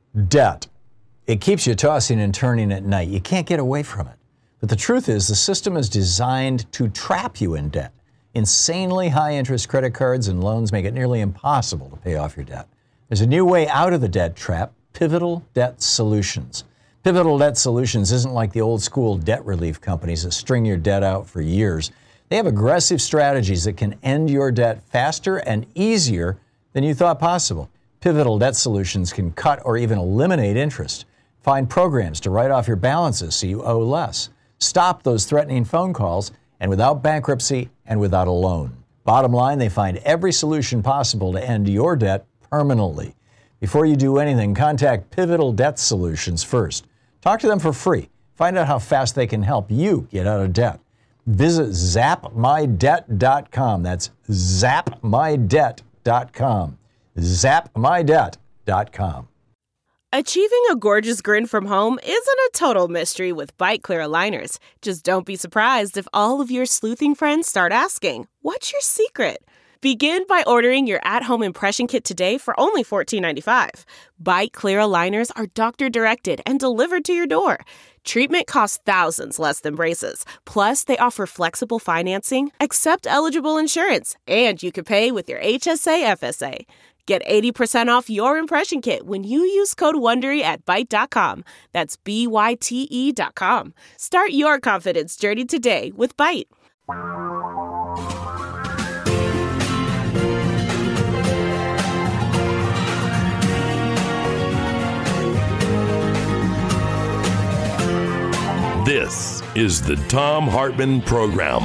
Debt. It keeps you tossing and turning at night. You can't get away from it. But the truth is, the system is designed to trap you in debt. Insanely high interest credit cards and loans make it nearly impossible to pay off your debt. There's a new way out of the debt trap: Pivotal Debt Solutions. Pivotal Debt Solutions isn't like the old school debt relief companies that string your debt out for years. They have aggressive strategies that can end your debt faster and easier than you thought possible. Pivotal Debt Solutions can cut or even eliminate interest. Find programs to write off your balances so you owe less. Stop those threatening phone calls, and without bankruptcy and without a loan. Bottom line, they find every solution possible to end your debt permanently. Before you do anything, contact Pivotal Debt Solutions first. Talk to them for free. Find out how fast they can help you get out of debt. Visit zapmydebt.com. That's zapmydebt.com. zapmydebt.com. Achieving a gorgeous grin from home isn't a total mystery with Byte Clear aligners. Just don't be surprised if all of your sleuthing friends start asking, "What's your secret?" Begin by ordering your at-home impression kit today for only $14.95. Byte Clear aligners are doctor-directed and delivered to your door. Treatment costs thousands less than braces. Plus, they offer flexible financing, accept eligible insurance, and you can pay with your HSA FSA. Get 80% off your impression kit when you use code WONDERY at Byte.com. That's BYTE.com. Start your confidence journey today with Byte. This is the Thom Hartmann Program.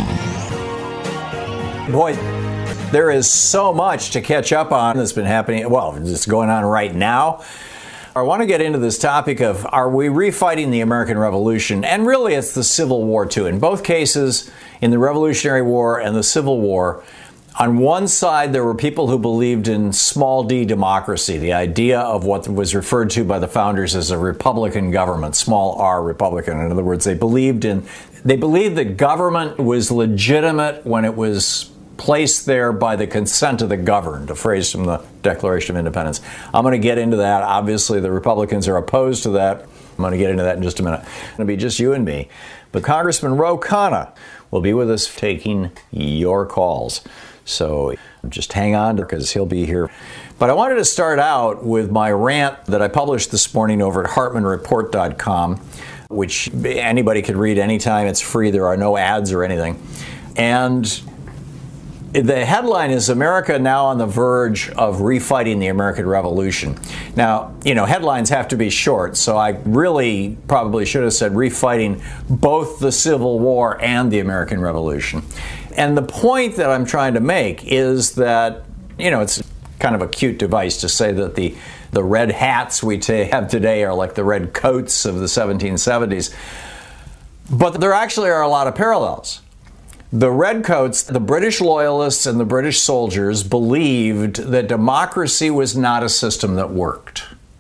Boy, there is so much to catch up on that's been happening. Well, it's going on right now. I want to get into this topic of, are we refighting the American Revolution? And really, it's the Civil War, too. In both cases, in the Revolutionary War and the Civil War, on one side, there were people who believed in small d democracy, the idea of what was referred to by the founders as a republican government, small r Republican. In other words, they believed that government was legitimate when it was placed there by the consent of the governed, a phrase from the Declaration of Independence. I'm going to get into that. Obviously, the Republicans are opposed to that. I'm going to get into that in just a minute. It's going to be just you and me. But Congressman Ro Khanna will be with us taking your calls. So just hang on because he'll be here. But I wanted to start out with my rant that I published this morning over at HartmannReport.com, which anybody could read anytime. It's free. There are no ads or anything. And the headline is "America Now on the Verge of Refighting the American Revolution." Now, headlines have to be short, so I really probably should have said refighting both the Civil War and the American Revolution. And the point that I'm trying to make is that, it's kind of a cute device to say that the red hats we have today are like the red coats of the 1770s. But there actually are a lot of parallels. The redcoats, the British loyalists and the British soldiers believed that democracy was not a system that worked.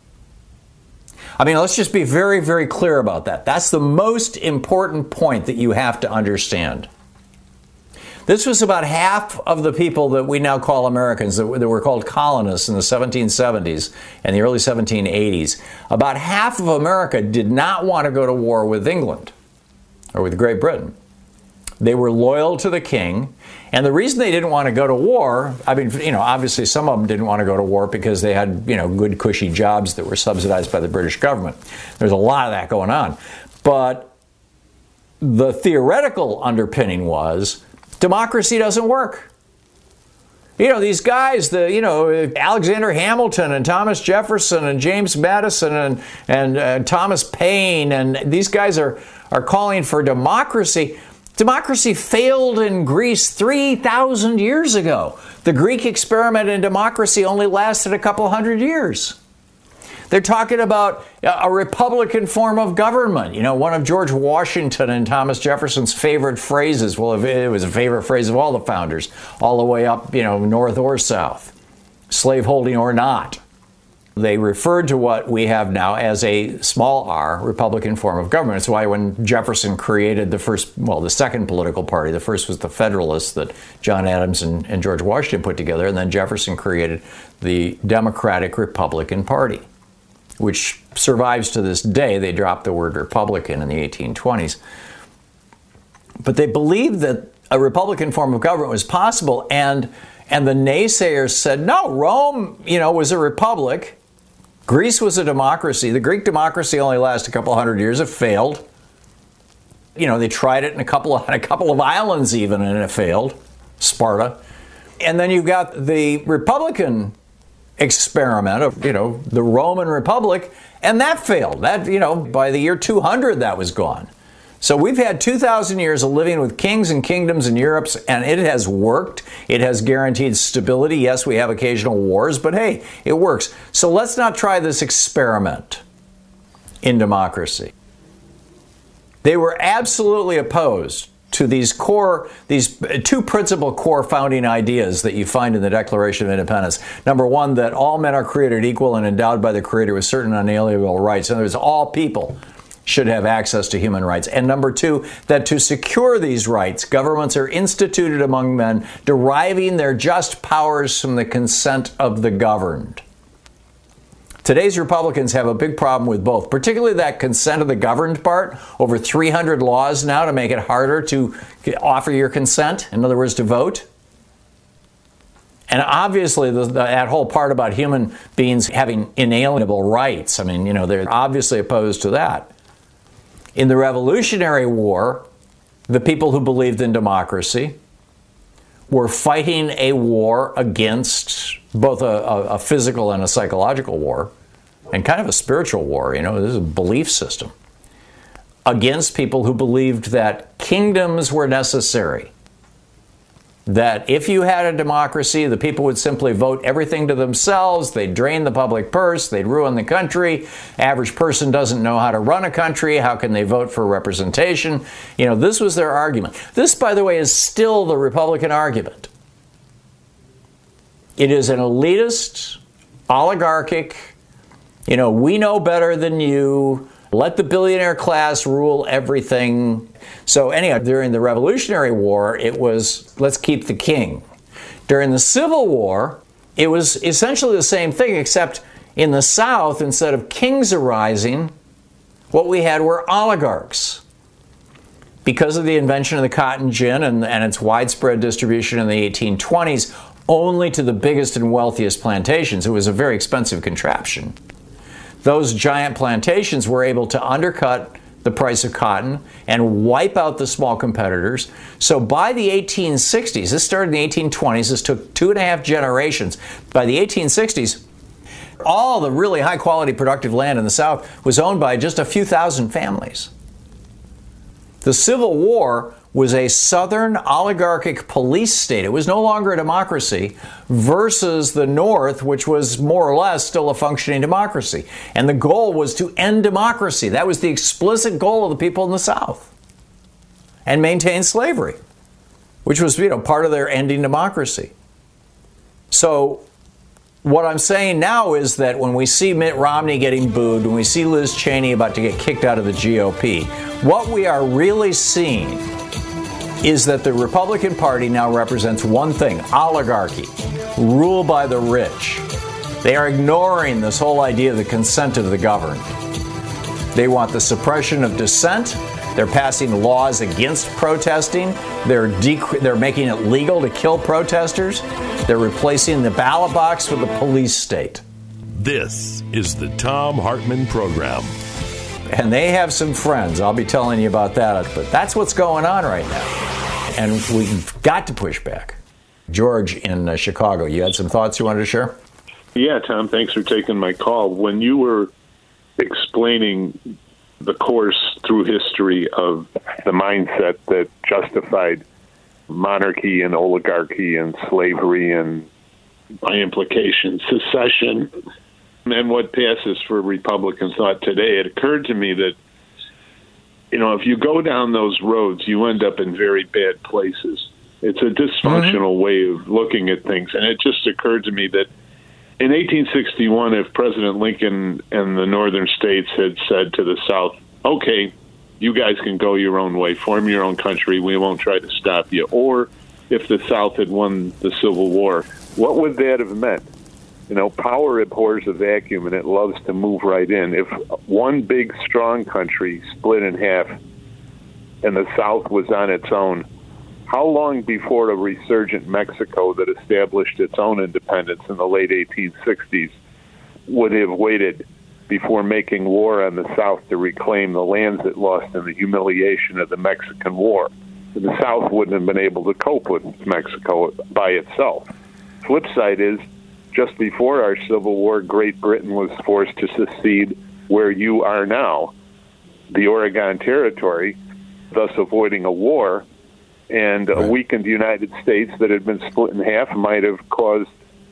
Let's just be very, very clear about that. That's the most important point that you have to understand. This was about half of the people that we now call Americans, that were called colonists in the 1770s and the early 1780s. About half of America did not want to go to war with England or with Great Britain. They were loyal to the king. And the reason they didn't want to go to war, obviously some of them didn't want to go to war because they had, good cushy jobs that were subsidized by the British government. There's a lot of that going on. But the theoretical underpinning was democracy doesn't work. These guys, Alexander Hamilton and Thomas Jefferson and James Madison and Thomas Paine, and these guys are calling for democracy. Democracy failed in Greece 3,000 years ago. The Greek experiment in democracy only lasted a couple hundred years. They're talking about a republican form of government. One of George Washington and Thomas Jefferson's favorite phrases. Well, it was a favorite phrase of all the founders, all the way up, north or south, slaveholding or not. They referred to what we have now as a small r republican form of government. It's why when Jefferson created the second political party, the first was the Federalists that John Adams and George Washington put together, and then Jefferson created the Democratic Republican Party. which survives to this day. They dropped the word Republican in the 1820s. But they believed that a Republican form of government was possible, and the naysayers said, no, Rome, was a republic. Greece was a democracy. The Greek democracy only lasted a couple hundred years. It failed. They tried it in a couple of islands even, and it failed. Sparta. And then you've got the Republican experiment of, the Roman Republic, and that failed. That, by the year 200, that was gone. So we've had 2,000 years of living with kings and kingdoms in Europe, and it has worked. It has guaranteed stability. Yes, we have occasional wars, but hey, it works. So let's not try this experiment in democracy. They were absolutely opposed to these two principal core founding ideas that you find in the Declaration of Independence. Number one, that all men are created equal and endowed by the Creator with certain unalienable rights. In other words, all people should have access to human rights. And number two, that to secure these rights, governments are instituted among men, deriving their just powers from the consent of the governed. Today's Republicans have a big problem with both, particularly that consent of the governed part. Over 300 laws now to make it harder to offer your consent, in other words, to vote. And obviously, that whole part about human beings having inalienable rights, they're obviously opposed to that. In the Revolutionary War, the people who believed in democracy were fighting a war against both a physical and a psychological war, and kind of a spiritual war. This is a belief system against people who believed that kingdoms were necessary. That if you had a democracy, the people would simply vote everything to themselves. They'd drain the public purse. They'd ruin the country. Average person doesn't know how to run a country. How can they vote for representation? This was their argument. This, by the way, is still the Republican argument. It is an elitist, oligarchic, we know better than you. Let the billionaire class rule everything. So anyhow, during the Revolutionary War, it was, let's keep the king. During the Civil War, it was essentially the same thing, except in the South, instead of kings arising, what we had were oligarchs. Because of the invention of the cotton gin and its widespread distribution in the 1820s, only to the biggest and wealthiest plantations. It was a very expensive contraption. Those giant plantations were able to undercut the price of cotton and wipe out the small competitors. So by the 1860s, this started in the 1820s, this took 2.5 generations. By the 1860s, all the really high quality productive land in the South was owned by just a few thousand families. The Civil War was a Southern oligarchic police state. It was no longer a democracy versus the North, which was more or less still a functioning democracy. And the goal was to end democracy. That was the explicit goal of the people in the South. And maintain slavery, which was, part of their ending democracy. So what I'm saying now is that when we see Mitt Romney getting booed, when we see Liz Cheney about to get kicked out of the GOP, what we are really seeing is that the Republican Party now represents one thing: oligarchy, rule by the rich. They are ignoring this whole idea of the consent of the governed. They want the suppression of dissent. They're passing laws against protesting. They're making it legal to kill protesters. They're replacing the ballot box with the police state. This is the Thom Hartmann Program. And they have some friends. I'll be telling you about that. But that's what's going on right now. And we've got to push back. George in Chicago, you had some thoughts you wanted to share? Yeah, Tom, thanks for taking my call. When you were explaining the course through history of the mindset that justified monarchy and oligarchy and slavery and, by implication, secession, and what passes for Republican thought today, it occurred to me that, if you go down those roads, you end up in very bad places. It's a dysfunctional way of looking at things. And it just occurred to me that in 1861, if President Lincoln and the northern states had said to the South, okay, you guys can go your own way, form your own country, we won't try to stop you. Or if the South had won the Civil War, what would that have meant? Power abhors a vacuum, and it loves to move right in. If one big, strong country split in half and the South was on its own, how long before a resurgent Mexico that established its own independence in the late 1860s would have waited before making war on the South to reclaim the lands it lost in the humiliation of the Mexican War? The South wouldn't have been able to cope with Mexico by itself. Flip side is, just before our Civil War, Great Britain was forced to secede where you are now, the Oregon Territory, thus avoiding a war, and a weakened United States that had been split in half might have caused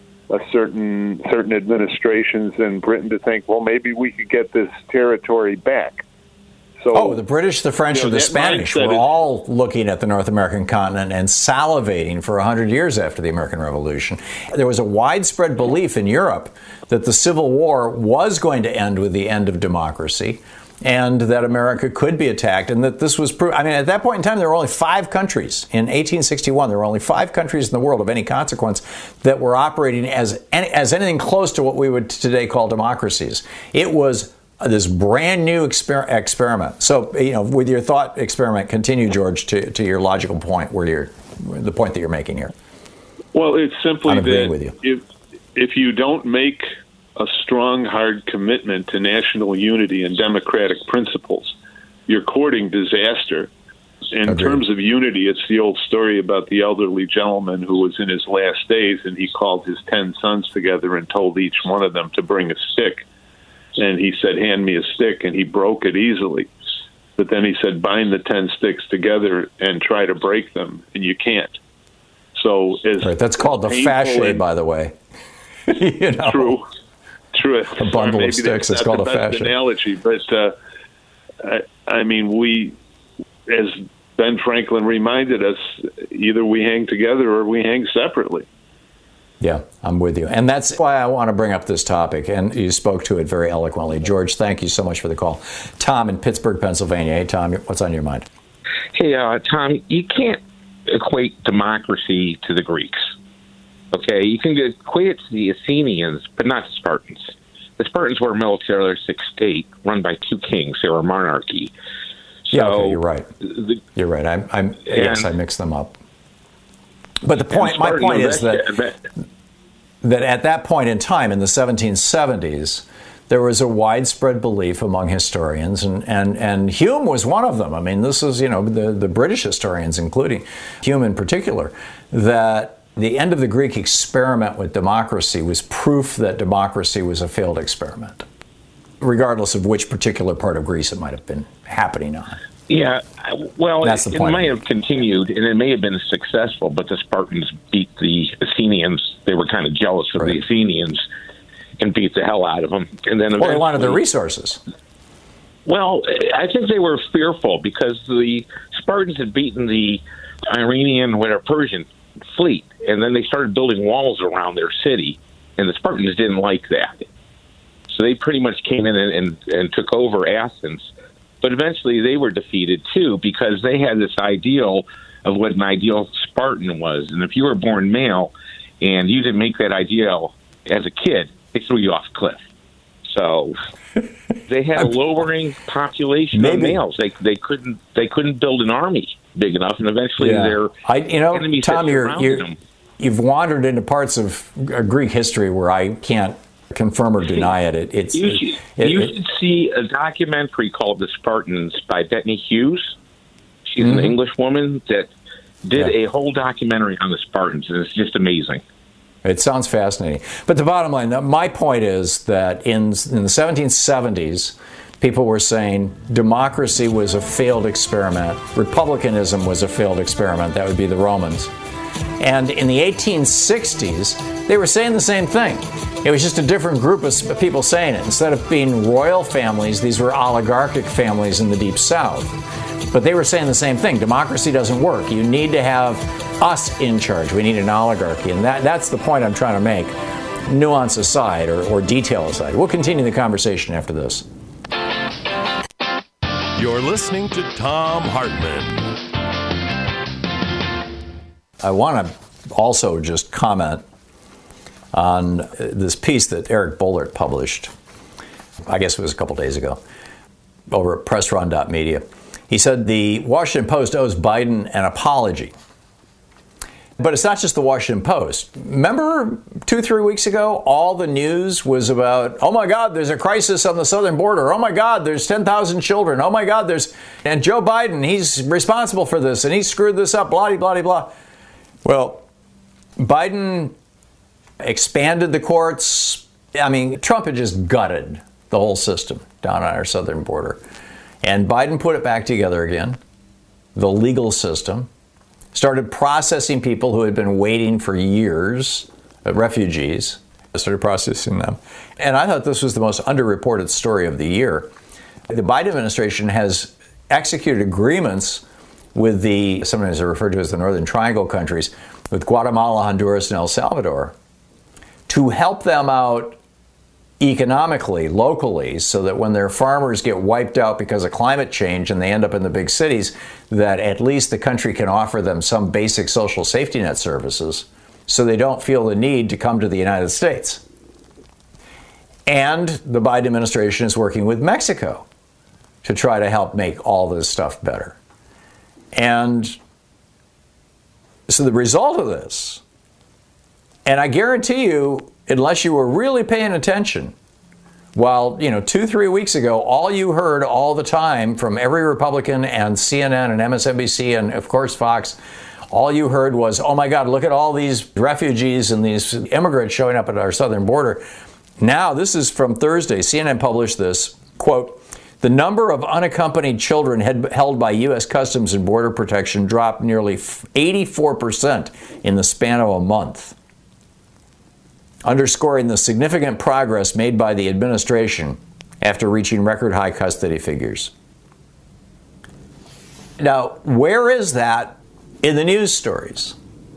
certain administrations in Britain to think, well, maybe we could get this territory back. So, the British, the French, and the Spanish were all looking at the North American continent and salivating for 100 years after the American Revolution. There was a widespread belief in Europe that the Civil War was going to end with the end of democracy, and that America could be attacked, and that this was proved. I mean, at that point in time, there were only 5 countries. In 1861, there were only 5 countries in the world of any consequence that were operating as anything close to what we would today call democracies. It was this brand new experiment. So, with your thought experiment, continue, George, to your logical point, the point that you're making here. Well, it's simply that with you. If you don't make a strong, hard commitment to national unity and democratic principles, you're courting disaster. In terms of unity, it's the old story about the elderly gentleman who was in his last days, and he called his 10 sons together and told each one of them to bring a stick. And he said, hand me a stick, and he broke it easily. But then he said, bind the 10 sticks together and try to break them, and you can't. So that's called the fasce, by the way. True. A bundle of sticks. It's called a fasce. Analogy, but we, as Ben Franklin reminded us, either we hang together or we hang separately. Yeah, I'm with you. And that's why I want to bring up this topic, and you spoke to it very eloquently. George, thank you so much for the call. Tom in Pittsburgh, Pennsylvania. Hey, Tom, what's on your mind? Hey, Tom, you can't equate democracy to the Greeks. Okay, you can equate it to the Athenians, but not the Spartans. The Spartans were a militaristic state run by 2 kings. They were a monarchy. So, yeah, okay, you're right. You're right. Yes, I mixed them up. But my point is that at that point in time, in the 1770s, there was a widespread belief among historians, and Hume was one of them. I mean, this is, the British historians, including Hume in particular, that the end of the Greek experiment with democracy was proof that democracy was a failed experiment, regardless of which particular part of Greece it might have been happening on. Yeah, well, it might have continued, and it may have been successful, but the Spartans beat the Athenians. They were kind of jealous of the Athenians and beat the hell out of them. And then they wanted the resources. Well, I think they were fearful because the Spartans had beaten the Iranian, Persian fleet, and then they started building walls around their city, and the Spartans didn't like that. So they pretty much came in and took over Athens. But eventually they were defeated, too, because they had this ideal of what an ideal Spartan was. And if you were born male and you didn't make that ideal as a kid, they threw you off a cliff. So they had a lowering population of males. They couldn't build an army big enough, and eventually their enemies Tom, you've wandered into parts of Greek history where I can't confirm or deny it. You should see a documentary called The Spartans by Bettany Hughes. She's an English woman that did a whole documentary on the Spartans, and it's just amazing. It sounds fascinating. But the bottom line, my point is that in the 1770s, people were saying democracy was a failed experiment. Republicanism was a failed experiment. That would be the Romans. And in the 1860s, they were saying the same thing. It was just a different group of people saying it. Instead of being royal families, these were oligarchic families in the Deep South. But they were saying the same thing. Democracy doesn't work. You need to have us in charge. We need an oligarchy. And that's the point I'm trying to make, nuance aside or detail aside. We'll continue the conversation after this. You're listening to Thom Hartmann. I want to also just comment on this piece that Eric Boehlert published. I guess it was a couple days ago, over at PressRun.media. He said the Washington Post owes Biden an apology. But it's not just the Washington Post. Remember 2-3 weeks ago, all the news was about, oh my God, there's a crisis on the southern border. Oh my God, there's 10,000 children. Oh my God, and Joe Biden, he's responsible for this and he screwed this up, blah, blah, blah, blah. Well, Biden expanded the courts. I mean, Trump had just gutted the whole system down on our southern border. And Biden put it back together again, the legal system, started processing people who had been waiting for years, refugees, started processing them. And I thought this was the most underreported story of the year. The Biden administration has executed agreements with sometimes they're referred to as the Northern Triangle countries, with Guatemala, Honduras, and El Salvador, to help them out economically, locally, so that when their farmers get wiped out because of climate change and they end up in the big cities, that at least the country can offer them some basic social safety net services so they don't feel the need to come to the United States. And the Biden administration is working with Mexico to try to help make all this stuff better. And so the result of this, and I guarantee you, unless you were really paying attention, while, 2-3 weeks ago, all you heard all the time from every Republican and CNN and MSNBC and, of course, Fox, all you heard was, oh my God, look at all these refugees and these immigrants showing up at our southern border. Now, this is from Thursday. CNN published this, quote, the number of unaccompanied children held by U.S. Customs and Border Protection dropped nearly 84% in the span of a month, underscoring the significant progress made by the administration after reaching record high custody figures. Now, where is that in the news stories?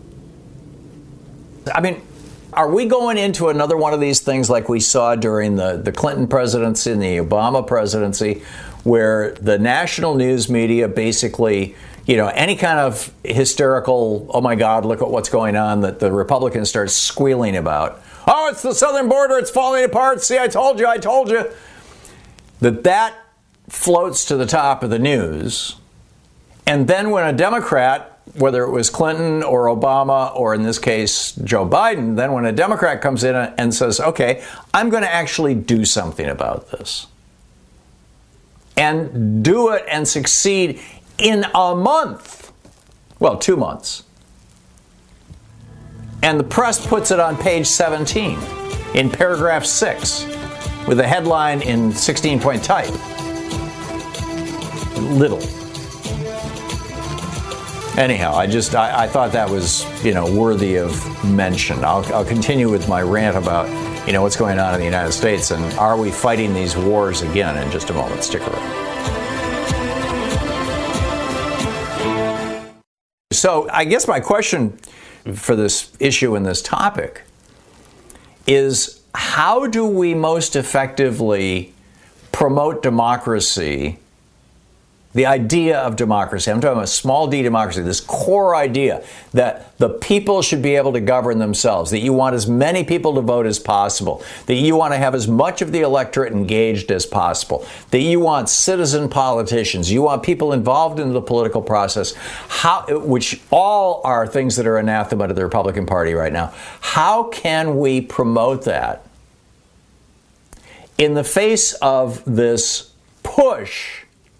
I mean, are we going into another one of these things like we saw during the Clinton presidency and the Obama presidency, where the national news media basically, any kind of hysterical, oh my God, look at what's going on, that the Republicans start squealing about? Oh, it's the southern border, it's falling apart. See, I told you. That floats to the top of the news. And then when a Democrat, whether it was Clinton or Obama, or in this case, Joe Biden, then when a Democrat comes in and says, okay, I'm going to actually do something about this, and do it and succeed in a month, well, 2 months. And the press puts it on page 17 in paragraph 6 with a headline in 16-point type. Little. Anyhow, I thought that was, worthy of mention. I'll continue with my rant about, what's going on in the United States and are we fighting these wars again in just a moment. Stick around. So I guess my question for this issue and this topic is, how do we most effectively promote democracy, the idea of democracy? I'm talking about small d democracy, this core idea that the people should be able to govern themselves, that you want as many people to vote as possible, that you want to have as much of the electorate engaged as possible, that you want citizen politicians, you want people involved in the political process, which all are things that are anathema to the Republican Party right now. How can we promote that in the face of this push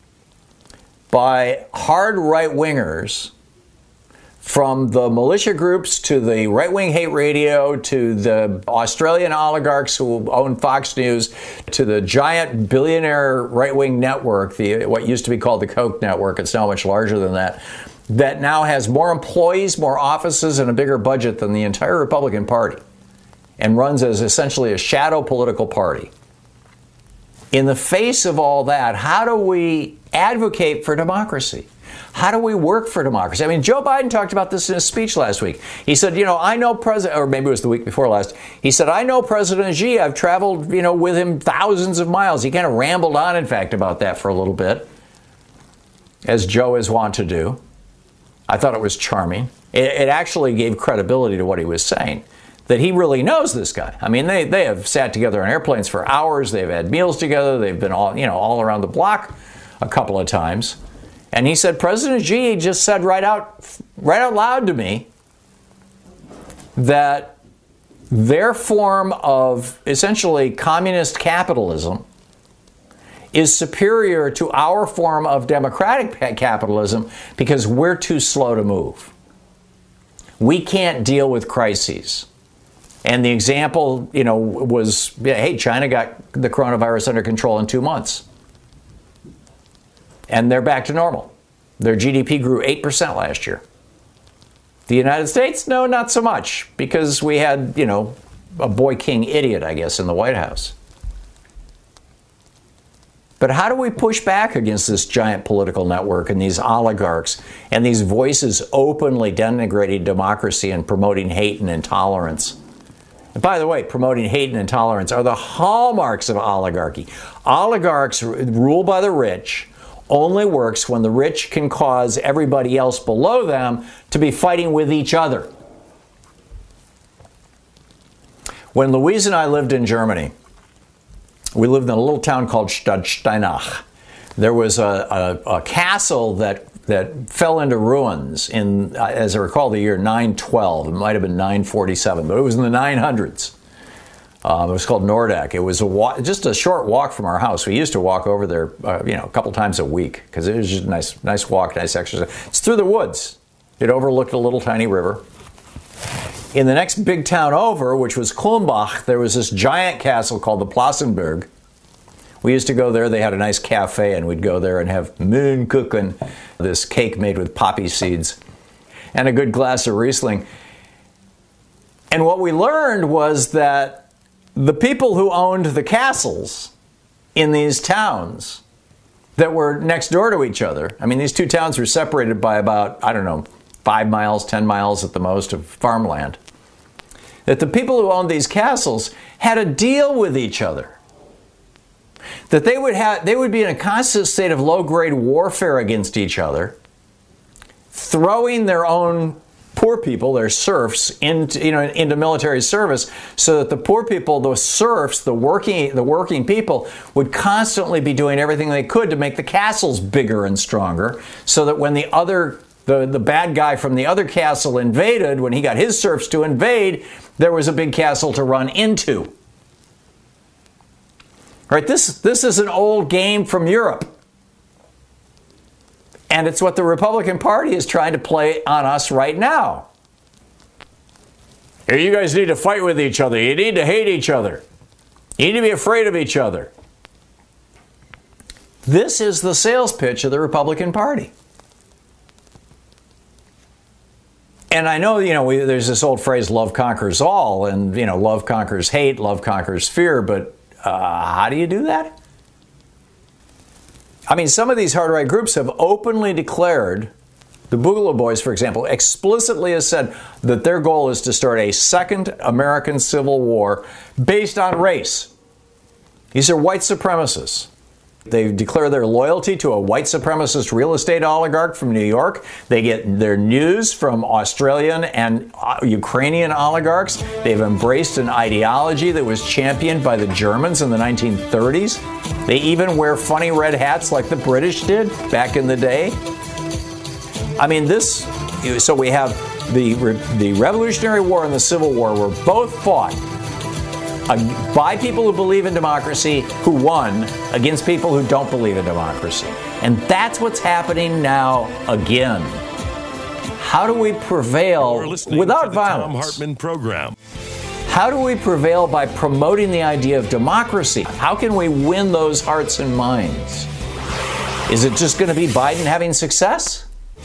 by hard right-wingers, from the militia groups to the right-wing hate radio to the Australian oligarchs who own Fox News to the giant billionaire right-wing network, what used to be called the Koch network, it's now much larger than that, that now has more employees, more offices, and a bigger budget than the entire Republican Party, and runs as essentially a shadow political party. In the face of all that, how do we advocate for democracy? How do we work for democracy? I mean, Joe Biden talked about this in his speech last week. He said, I know President, or maybe it was the week before last, he said, I know President Xi. I've traveled, with him thousands of miles. He kind of rambled on, in fact, about that for a little bit, as Joe is wont to do. I thought it was charming. It actually gave credibility to what he was saying, that he really knows this guy. I mean, they have sat together on airplanes for hours. They've had meals together. They've been all around the block a couple of times. And he said, President Xi just said right out loud to me that their form of essentially communist capitalism is superior to our form of democratic capitalism because we're too slow to move. We can't deal with crises. And the example, was, hey, China got the coronavirus under control in 2 months. And they're back to normal. Their GDP grew 8% last year. The United States, no, not so much, because we had, a boy king idiot, I guess, in the White House. But how do we push back against this giant political network and these oligarchs and these voices openly denigrating democracy and promoting hate and intolerance? And by the way, promoting hate and intolerance are the hallmarks of oligarchy. Oligarchs rule by the rich only works when the rich can cause everybody else below them to be fighting with each other. When Louise and I lived in Germany, we lived in a little town called Stadtsteinach. There was a castle that fell into ruins in, as I recall, the year 912. It might have been 947, but it was in the 900s. It was called Nordek. It was just a short walk from our house. We used to walk over there, a couple times a week because it was just a nice walk, nice exercise. It's through the woods. It overlooked a little tiny river. In the next big town over, which was Kulmbach, there was this giant castle called the Plassenberg. We used to go there. They had a nice cafe, and we'd go there and have Mühlenkuchen, this cake made with poppy seeds, and a good glass of Riesling. And what we learned was that the people who owned the castles in these towns that were next door to each other, I mean, these two towns were separated by about, 5 miles, 10 miles at the most of farmland, that the people who owned these castles had a deal with each other. That they would be in a constant state of low-grade warfare against each other, throwing their own poor people, their serfs, into military service, so that the poor people, the serfs, the working people, would constantly be doing everything they could to make the castles bigger and stronger, so that when the bad guy from the other castle invaded, when he got his serfs to invade, there was a big castle to run into. Right? This is an old game from Europe. And it's what the Republican Party is trying to play on us right now. Hey, you guys need to fight with each other. You need to hate each other. You need to be afraid of each other. This is the sales pitch of the Republican Party. And I know, there's this old phrase, love conquers all, and, love conquers hate, love conquers fear, but how do you do that? I mean, some of these hard-right groups have openly declared, the Boogaloo Boys, for example, explicitly has said that their goal is to start a second American Civil War based on race. These are white supremacists. They declare their loyalty to a white supremacist real estate oligarch from New York. They get their news from Australian and Ukrainian oligarchs. They've embraced an ideology that was championed by the Germans in the 1930s. They even wear funny red hats like the British did back in the day. I mean, so we have the Revolutionary War and the Civil War were both fought by people who believe in democracy, who won, against people who don't believe in democracy. And that's what's happening now again. How do we prevail without violence? Thom Hartmann Program. How do we prevail by promoting the idea of democracy? How can we win those hearts and minds? Is it just going to be Biden having success?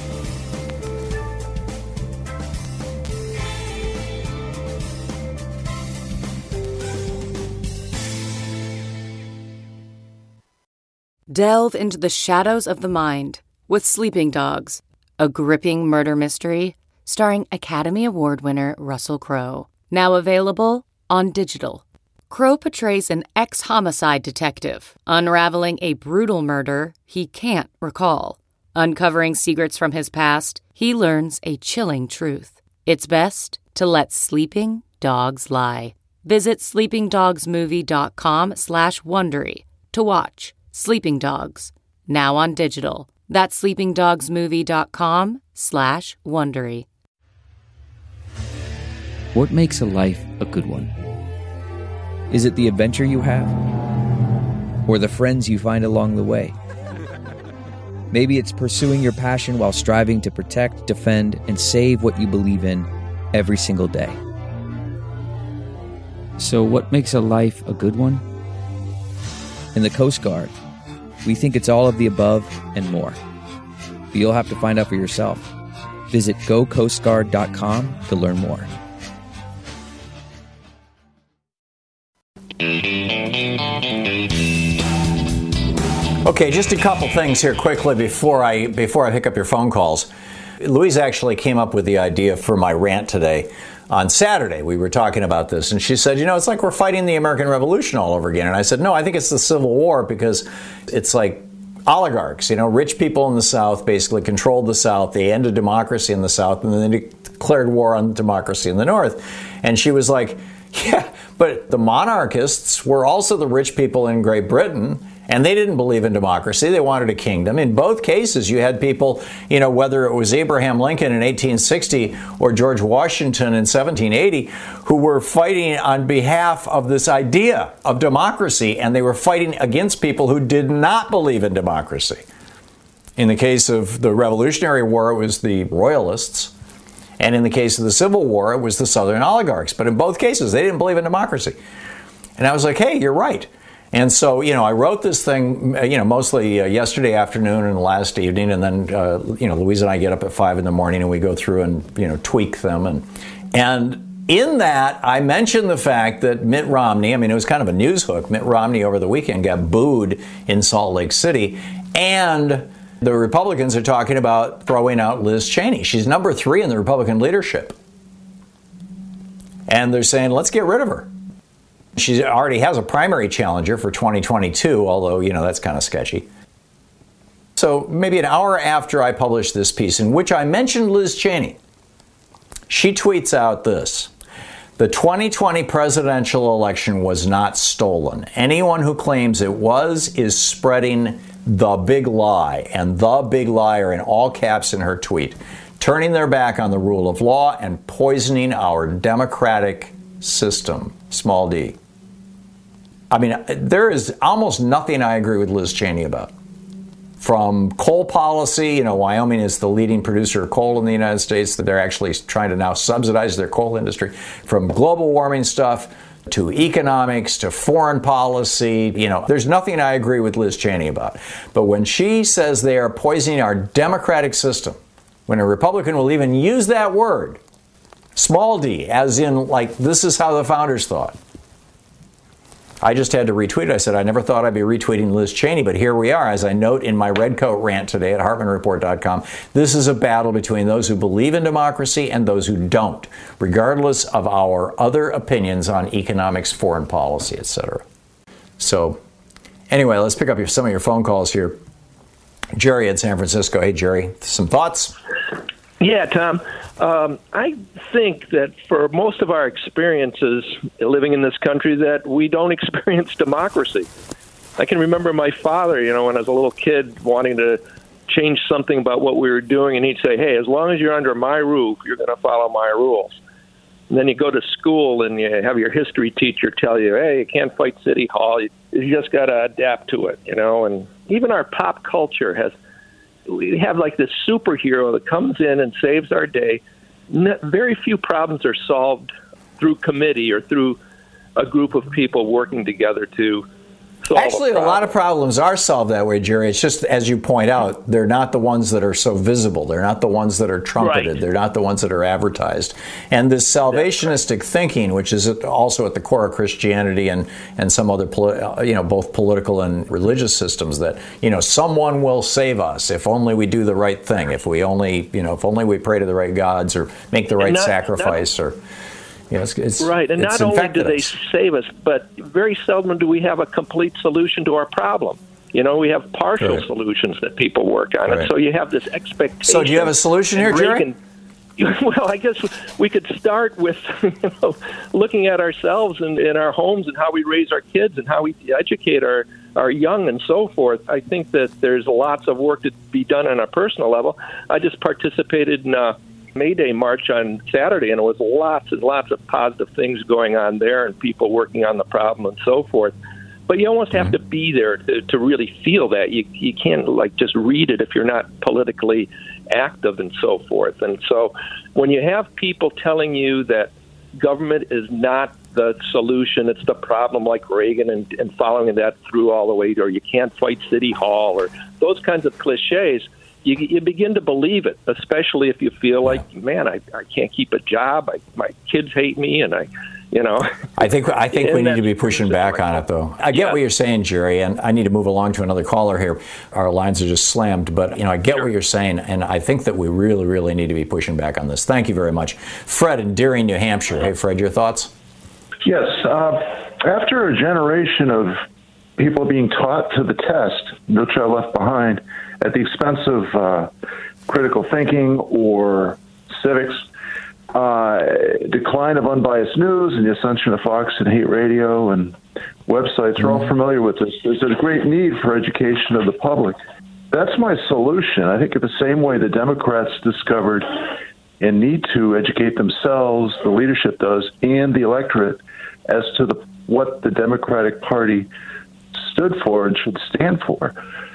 Delve into the shadows of the mind with Sleeping Dogs, a gripping murder mystery starring Academy Award winner Russell Crowe. Now available on digital. Crowe portrays an ex-homicide detective unraveling a brutal murder he can't recall. Uncovering secrets from his past, he learns a chilling truth. It's best to let sleeping dogs lie. Visit sleepingdogsmovie.com/Wondery to watch Sleeping Dogs, now on digital. That's sleepingdogsmovie.com/Wondery. What makes a life a good one? Is it the adventure you have? Or the friends you find along the way? Maybe it's pursuing your passion while striving to protect, defend, and save what you believe in every single day. So what makes a life a good one? In the Coast Guard, we think it's all of the above and more. But you'll have to find out for yourself. Visit gocoastguard.com to learn more. Okay, just a couple things here quickly before I pick up your phone calls. Louise actually came up with the idea for my rant today. On Saturday, we were talking about this, and she said, it's like we're fighting the American Revolution all over again. And I said, no, I think it's the Civil War, because it's like oligarchs, rich people in the South basically controlled the South. They ended democracy in the South, and then they declared war on democracy in the North. And she was like, yeah, but the monarchists were also the rich people in Great Britain, and they didn't believe in democracy. They wanted a kingdom. In both cases, you had people, whether it was Abraham Lincoln in 1860 or George Washington in 1780, who were fighting on behalf of this idea of democracy, and they were fighting against people who did not believe in democracy. In the case of the Revolutionary War, it was the Royalists. And in the case of the Civil War, it was the Southern oligarchs. But in both cases, they didn't believe in democracy. And I was like, hey, you're right. And so, I wrote this thing, mostly yesterday afternoon and last evening. And then, Louise and I get up at 5 in the morning and we go through and, tweak them. And in that, I mentioned the fact that Mitt Romney, it was kind of a news hook. Mitt Romney over the weekend got booed in Salt Lake City. And the Republicans are talking about throwing out Liz Cheney. She's number 3 in the Republican leadership. And they're saying, let's get rid of her. She already has a primary challenger for 2022, although, that's kind of sketchy. So maybe an hour after I published this piece, in which I mentioned Liz Cheney, she tweets out this: the 2020 presidential election was not stolen. Anyone who claims it was is spreading the big lie, and the big liar in all caps in her tweet, turning their back on the rule of law and poisoning our democratic system, small d. There is almost nothing I agree with Liz Cheney about. From coal policy, Wyoming is the leading producer of coal in the United States. They're actually trying to now subsidize their coal industry. From global warming stuff to economics to foreign policy, there's nothing I agree with Liz Cheney about. But when she says they are poisoning our democratic system, when a Republican will even use that word, small d, as in, like, this is how the founders thought. I just had to retweet it. I said, I never thought I'd be retweeting Liz Cheney, but here we are. As I note in my Redcoat rant today at HartmanReport.com, this is a battle between those who believe in democracy and those who don't, regardless of our other opinions on economics, foreign policy, etc. So, anyway, let's pick up some of your phone calls here. Jerry in San Francisco. Hey, Jerry, some thoughts? Yeah, Tom. I think that for most of our experiences living in this country that we don't experience democracy. I can remember my father, when I was a little kid wanting to change something about what we were doing, and he'd say, hey, as long as you're under my roof, you're going to follow my rules. And then you go to school and you have your history teacher tell you, hey, you can't fight City Hall. You just got to adapt to it, And even our pop culture we have like this superhero that comes in and saves our day. Very few problems are solved through committee or through a group of people working together to solve Actually, a lot of problems are solved that way, Jerry. It's just, as you point out, they're not the ones that are so visible. They're not the ones that are trumpeted. Right. They're not the ones that are advertised. And this salvationistic thinking, which is also at the core of Christianity and some other, both political and religious systems, that, someone will save us if only we do the right thing, if only we pray to the right gods or make the right sacrifice or... It's right, and not only do they save us, but very seldom do we have a complete solution to our problem. We have partial solutions that people work on, and so you have this expectation. So do you have a solution here, Jerry? Well, I guess we could start with looking at ourselves and in our homes and how we raise our kids and how we educate our young and so forth. I think that there's lots of work to be done on a personal level. I just participated in a May Day march on Saturday, and it was lots and lots of positive things going on there and people working on the problem and so forth. But you almost have to be there to really feel that. You can't just read it if you're not politically active and so forth. And so when you have people telling you that government is not the solution, it's the problem, like Reagan, and following that through all the way, or you can't fight City Hall, or those kinds of cliches, you begin to believe it, especially if you feel like, man, I can't keep a job, my kids hate me, and I think we need to be pushing back on it, though. I get what you're saying, Jerry, and I need to move along to another caller here. Our lines are just slammed, but I get what you're saying, and I think that we really, really need to be pushing back on this. Thank you very much. Fred in Deering, New Hampshire. Hey, Fred, your thoughts? Yes. After a generation of people being taught to the test, No Child Left Behind, at the expense of critical thinking or civics, decline of unbiased news and the ascension of Fox and hate radio and websites are all familiar with this. There's a great need for education of the public. That's my solution. I think in the same way the Democrats discovered and need to educate themselves, the leadership does, and the electorate as to what the Democratic Party stood for and should stand for,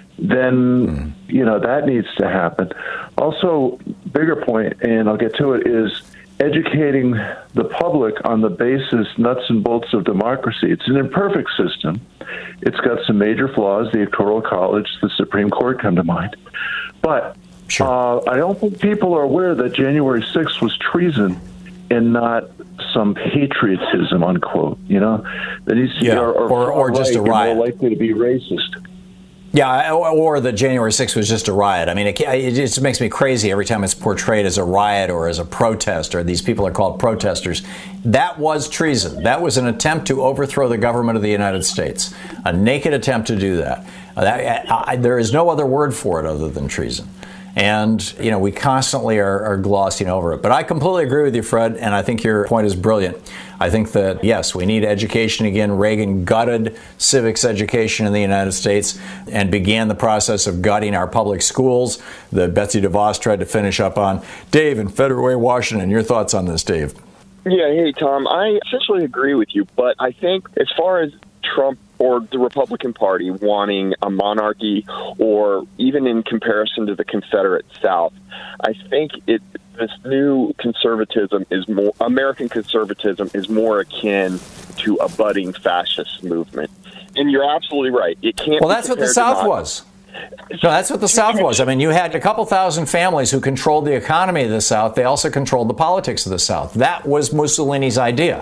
then, that needs to happen. Also, bigger point, and I'll get to it, is educating the public on the basis, nuts and bolts of democracy. It's an imperfect system. It's got some major flaws. The Electoral College, the Supreme Court come to mind. But I don't think people are aware that January 6th was treason and not some patriotism, unquote. That needs to be or just a riot. More likely to be racist. Yeah, or the January 6th was just a riot. I mean, it just makes me crazy every time it's portrayed as a riot or as a protest, or these people are called protesters. That was treason. That was an attempt to overthrow the government of the United States, a naked attempt to do that. There is no other word for it other than treason. And, we constantly are glossing over it. But I completely agree with you, Fred, and I think your point is brilliant. I think that, yes, we need education again. Reagan gutted civics education in the United States and began the process of gutting our public schools that Betsy DeVos tried to finish up on. Dave in Federal Way, Washington, your thoughts on this, Dave? Yeah, hey, Tom. I essentially agree with you, but I think as far as Trump or the Republican Party wanting a monarchy, or even in comparison to the Confederate South, I think this new conservatism is more, American conservatism is more akin to a budding fascist movement. And you're absolutely right. It can't. Well, that's what the South was. No, that's what the South was. I mean, you had a couple thousand families who controlled the economy of the South. They also controlled the politics of the South. That was Mussolini's idea.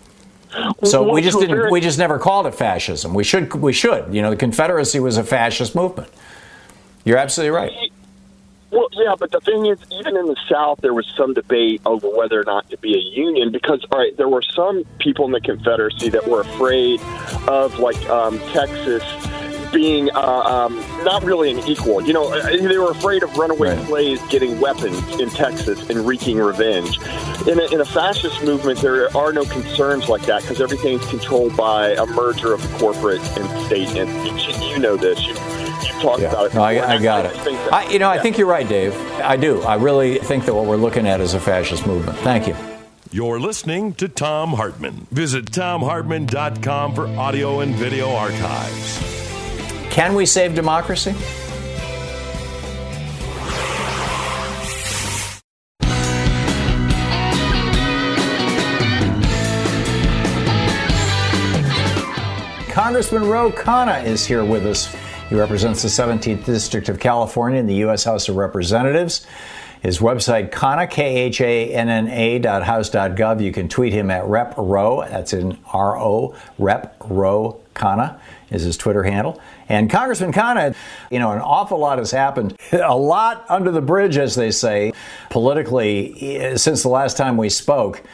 So we just never called it fascism. We should. The Confederacy was a fascist movement. You're absolutely right. Well, yeah, but the thing is, even in the South, there was some debate over whether or not to be a union because, all right, there were some people in the Confederacy that were afraid of, Texas being not really an equal. They were afraid of runaway slaves getting weapons in Texas and wreaking revenge. In a fascist movement, there are no concerns like that because everything's controlled by a merger of the corporate and state. And you know this. You've talked about it. No, I got it. I think you're right, Dave. I do. I really think that what we're looking at is a fascist movement. Thank you. You're listening to Thom Hartmann. Visit ThomHartmann.com for audio and video archives. Can we save democracy? Congressman Ro Khanna is here with us. He represents the 17th District of California in the U.S. House of Representatives. His website, Khanna, KHANNA.house.gov. You can tweet him at Rep Ro. That's in R-O, Rep Ro Khanna is his Twitter handle. And Congressman Khanna, an awful lot has happened. A lot under the bridge, as they say, politically, since the last time we spoke.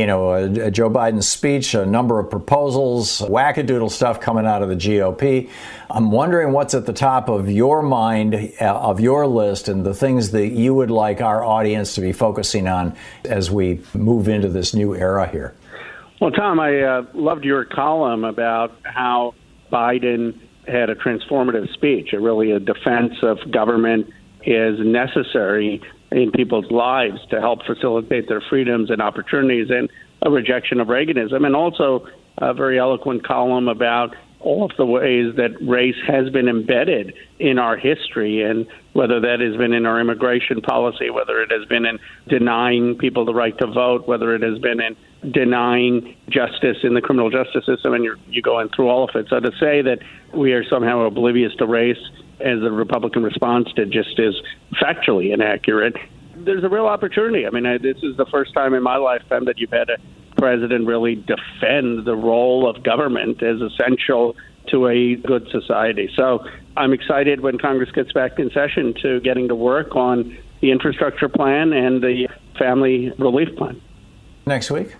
Joe Biden's speech, a number of proposals, wackadoodle stuff coming out of the GOP. I'm wondering what's at the top of your mind, of your list, and the things that you would like our audience to be focusing on as we move into this new era here. Well, Tom, I loved your column about how Biden had a transformative speech. Really, a defense of government is necessary in people's lives to help facilitate their freedoms and opportunities, and a rejection of Reaganism, and also a very eloquent column about all of the ways that race has been embedded in our history, and whether that has been in our immigration policy, whether it has been in denying people the right to vote, whether it has been in denying justice in the criminal justice system, and you're going through all of it. So to say that we are somehow oblivious to race, as the Republican response did, just is factually inaccurate. There's a real opportunity. I mean, this is the first time in my lifetime that you've had a president really defend the role of government as essential to a good society. So I'm excited when Congress gets back in session to getting to work on the infrastructure plan and the family relief plan. Next week?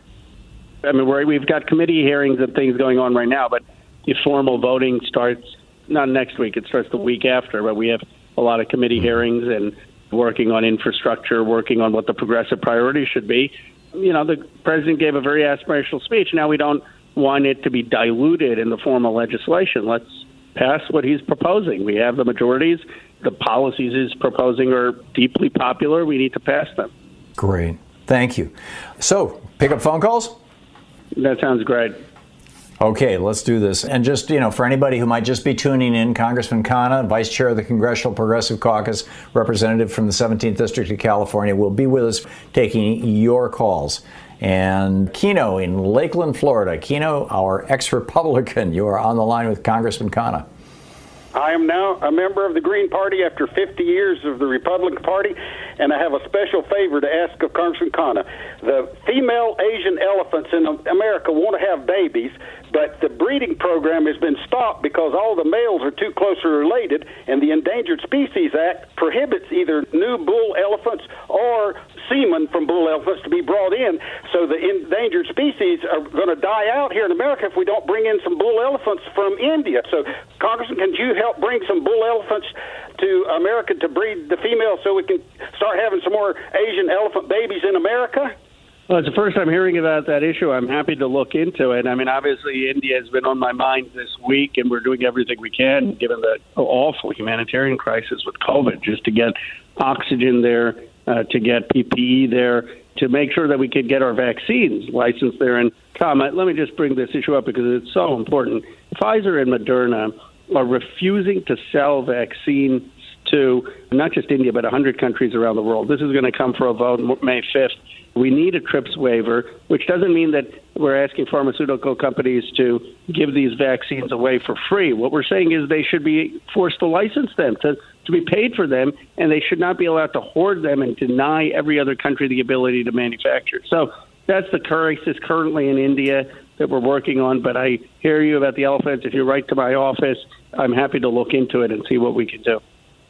I mean, we've got committee hearings and things going on right now, but the formal voting starts not next week. It starts the week after, but we have a lot of committee hearings and working on infrastructure, working on what the progressive priorities should be. The president gave a very aspirational speech. Now we don't want it to be diluted in the formal legislation. Let's pass what he's proposing. We have the majorities. The policies he's proposing are deeply popular. We need to pass them. Great. Thank you. So, pick up phone calls? That sounds great. Okay, let's do this. And just, for anybody who might just be tuning in, Congressman Khanna, Vice Chair of the Congressional Progressive Caucus, representative from the 17th District of California, will be with us taking your calls. And Keno in Lakeland, Florida. Keno, our ex-Republican, you are on the line with Congressman Khanna. I am now a member of the Green Party after 50 years of the Republican Party, and I have a special favor to ask of Congressman Khanna. The female Asian elephants in America want to have babies, but the breeding program has been stopped because all the males are too closely related, and the Endangered Species Act prohibits either new bull elephants or semen from bull elephants to be brought in. So the endangered species are going to die out here in America if we don't bring in some bull elephants from India. So, Congressman, can you help bring some bull elephants to America to breed the females so we can start having some more Asian elephant babies in America? Well, it's the first I'm hearing about that issue. I'm happy to look into it. I mean, obviously, India has been on my mind this week, and we're doing everything we can, given the awful humanitarian crisis with COVID, just to get oxygen there, to get PPE there, to make sure that we could get our vaccines licensed there. And, Tom, let me just bring this issue up because it's so important. Pfizer and Moderna are refusing to sell vaccines to not just India, but 100 countries around the world. This is going to come for a vote May 5th. We need a TRIPS waiver, which doesn't mean that we're asking pharmaceutical companies to give these vaccines away for free. What we're saying is they should be forced to license them, to be paid for them, and they should not be allowed to hoard them and deny every other country the ability to manufacture. So that's the crisis currently in India that we're working on, but I hear you about the elephants. If you write to my office, I'm happy to look into it and see what we can do.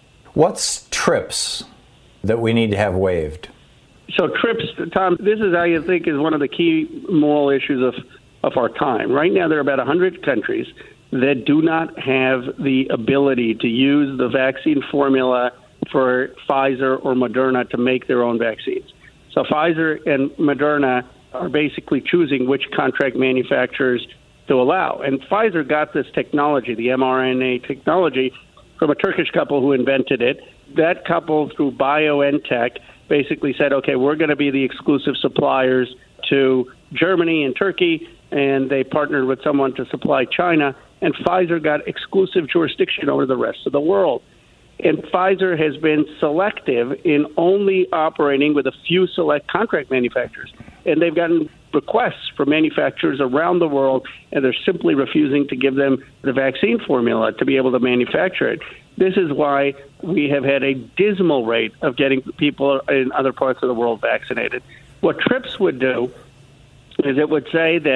What's TRIPS that we need to have waived? So TRIPS, Tom, this is, I think, is one of the key moral issues of our time. Right now, there are about 100 countries that do not have the ability to use the vaccine formula for Pfizer or Moderna to make their own vaccines. So Pfizer and Moderna are basically choosing which contract manufacturers to allow. And Pfizer got this technology, the mRNA technology, from a Turkish couple who invented it. That couple, through BioNTech, basically said, okay, we're going to be the exclusive suppliers to Germany and Turkey, and they partnered with someone to supply China, and Pfizer got exclusive jurisdiction over the rest of the world. And Pfizer has been selective in only operating with a few select contract manufacturers. And they've gotten requests from manufacturers around the world, and they're simply refusing to give them the vaccine formula to be able to manufacture it. This is why we have had a dismal rate of getting people in other parts of the world vaccinated. What TRIPS would do is it would say that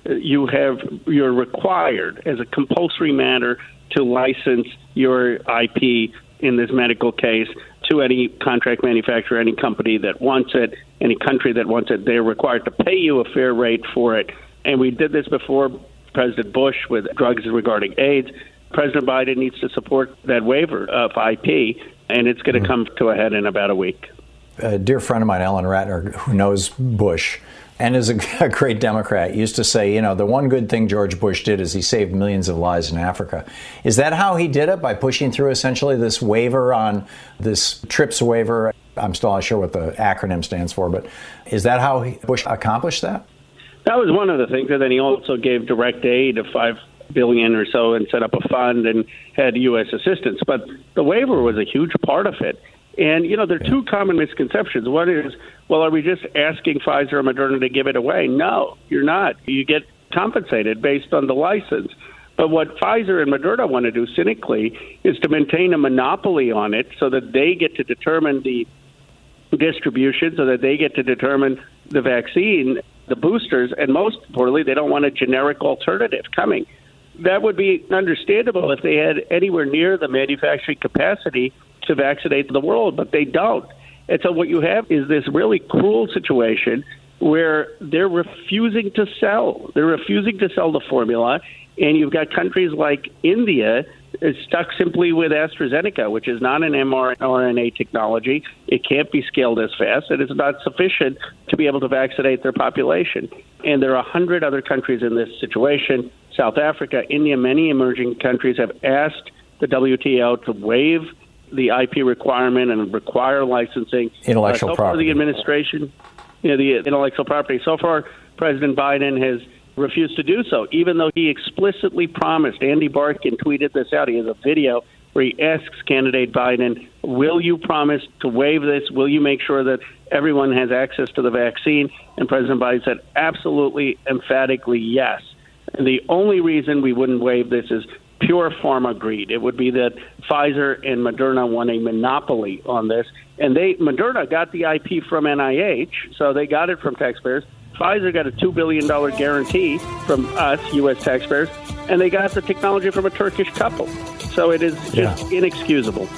you're required as a compulsory matter to license your IP in this medical case to any contract manufacturer, any company that wants it, any country that wants it. They're required to pay you a fair rate for it. And we did this before President Bush with drugs regarding AIDS. President Biden needs to support that waiver of IP, and it's going to come to a head in about a week. A dear friend of mine, Ellen Ratner, who knows Bush and is a great Democrat, used to say, the one good thing George Bush did is he saved millions of lives in Africa. Is that how he did it, by pushing through essentially this waiver on this TRIPS waiver? I'm still not sure what the acronym stands for, but is that how Bush accomplished that? That was one of the things. And then he also gave direct aid of $5 billion or so and set up a fund and had U.S. assistance. But the waiver was a huge part of it. And, there are two common misconceptions. One is, well, are we just asking Pfizer or Moderna to give it away? No, you're not. You get compensated based on the license. But what Pfizer and Moderna want to do cynically is to maintain a monopoly on it so that they get to determine the distribution, so that they get to determine the vaccine, the boosters, and most importantly, they don't want a generic alternative coming. That would be understandable if they had anywhere near the manufacturing capacity to vaccinate the world, but they don't. And so what you have is this really cruel situation where they're refusing to sell. They're refusing to sell the formula, and you've got countries like India stuck simply with AstraZeneca, which is not an mRNA technology. It can't be scaled as fast, and it's not sufficient to be able to vaccinate their population. And there are 100 other countries in this situation. South Africa, India, many emerging countries have asked the WTO to waive the IP requirement and require licensing. Intellectual property. The administration, the intellectual property. So far, President Biden has refused to do so, even though he explicitly promised. Andy Barkin tweeted this out. He has a video where he asks candidate Biden, will you promise to waive this? Will you make sure that everyone has access to the vaccine? And President Biden said, absolutely, emphatically, yes. And the only reason we wouldn't waive this is pure pharma greed. It would be that Pfizer and Moderna want a monopoly on this. And Moderna got the IP from NIH, so they got it from taxpayers. Pfizer got a $2 billion guarantee from us, U.S. taxpayers, and they got the technology from a Turkish couple. So it is just inexcusable.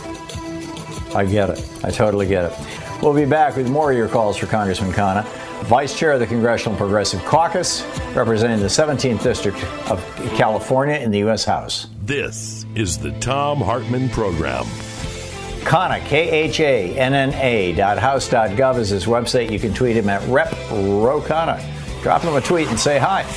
I get it. I totally get it. We'll be back with more of your calls for Congressman Khanna, Vice Chair of the Congressional Progressive Caucus, representing the 17th District of California in the U.S. House. This is the Thom Hartmann Program. Khanna, KHANNA.house.gov is his website. You can tweet him at RepRoKhanna. Drop him a tweet and say hi.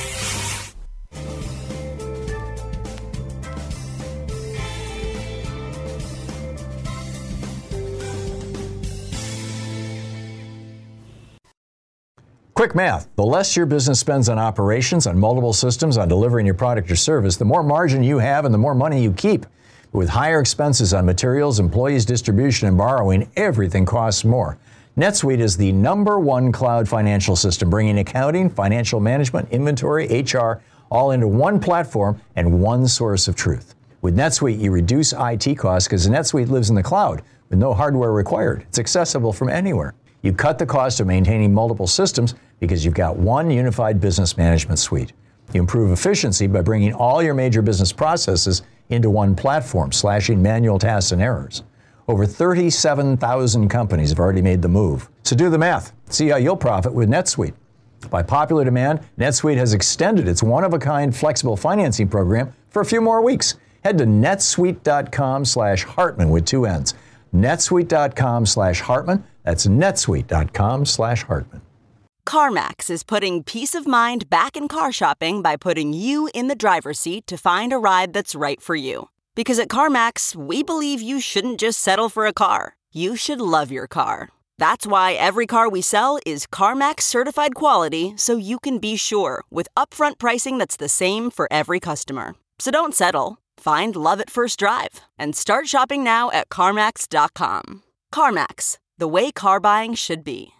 Quick math. The less your business spends on operations, on multiple systems, on delivering your product or service, the more margin you have and the more money you keep. With higher expenses on materials, employees, distribution, and borrowing, everything costs more. NetSuite is the #1 cloud financial system, bringing accounting, financial management, inventory, HR, all into one platform and one source of truth. With NetSuite, you reduce IT costs because NetSuite lives in the cloud with no hardware required. It's accessible from anywhere. You cut the cost of maintaining multiple systems because you've got one unified business management suite. You improve efficiency by bringing all your major business processes into one platform, slashing manual tasks and errors. Over 37,000 companies have already made the move. So do the math. See how you'll profit with NetSuite. By popular demand, NetSuite has extended its one-of-a-kind flexible financing program for a few more weeks. Head to netsuite.com/Hartmann with 2 N's. netsuite.com/Hartmann. That's netsuite.com/Hartmann. CarMax is putting peace of mind back in car shopping by putting you in the driver's seat to find a ride that's right for you. Because at CarMax, we believe you shouldn't just settle for a car. You should love your car. That's why every car we sell is CarMax certified quality, so you can be sure with upfront pricing that's the same for every customer. So don't settle. Find love at first drive and start shopping now at CarMax.com. CarMax, the way car buying should be.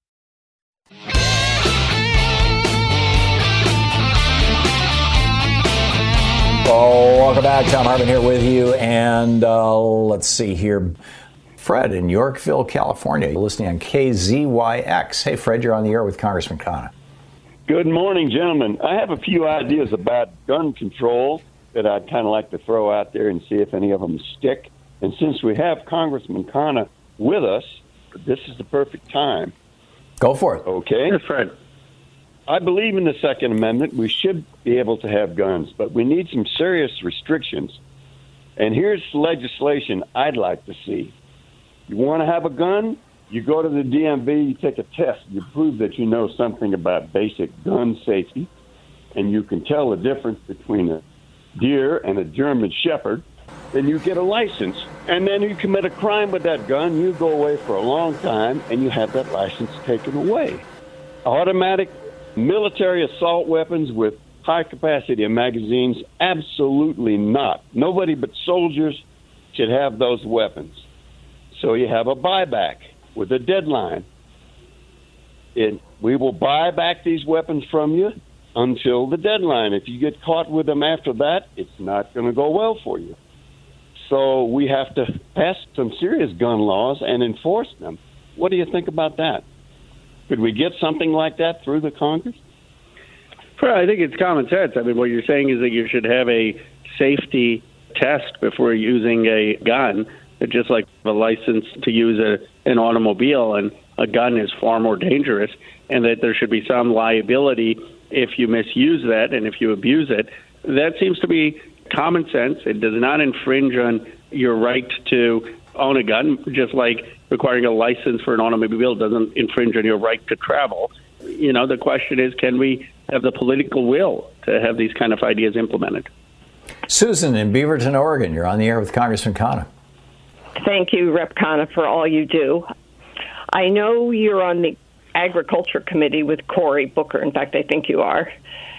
Oh, welcome back. Thom Hartmann here with you. And let's see here. Fred in Yorkville, California. You're listening on KZYX. Hey, Fred, you're on the air with Congressman Khanna. Good morning, gentlemen. I have a few ideas about gun control that I'd kind of like to throw out there and see if any of them stick. And since we have Congressman Khanna with us, this is the perfect time. Go for it. Okay? That's right. I believe in the Second Amendment. We should be able to have guns, but we need some serious restrictions. And here's legislation I'd like to see. You want to have a gun? You go to the DMV, you take a test, you prove that you know something about basic gun safety, and you can tell the difference between a deer and a German Shepherd, then you get a license. And then you commit a crime with that gun, you go away for a long time, and you have that license taken away. Automatic military assault weapons with high-capacity magazines, absolutely not. Nobody but soldiers should have those weapons. So you have a buyback with a deadline. We will buy back these weapons from you until the deadline. If you get caught with them after that, it's not going to go well for you. So we have to pass some serious gun laws and enforce them. What do you think about that? Could we get something like that through the Congress? Well, I think it's common sense. I mean, what you're saying is that you should have a safety test before using a gun, just like a license to use an automobile, and a gun is far more dangerous, and that there should be some liability if you misuse that and if you abuse it. That seems to be common sense. It does not infringe on your right to own a gun, just like requiring a license for an automobile doesn't infringe on your right to travel. You know, the question is, can we have the political will to have these kind of ideas implemented? Susan in Beaverton, Oregon, you're on the air with Congressman Khanna. Thank you, Rep. Khanna, for all you do. I know you're on the Agriculture Committee with Cory Booker. In fact, I think you are.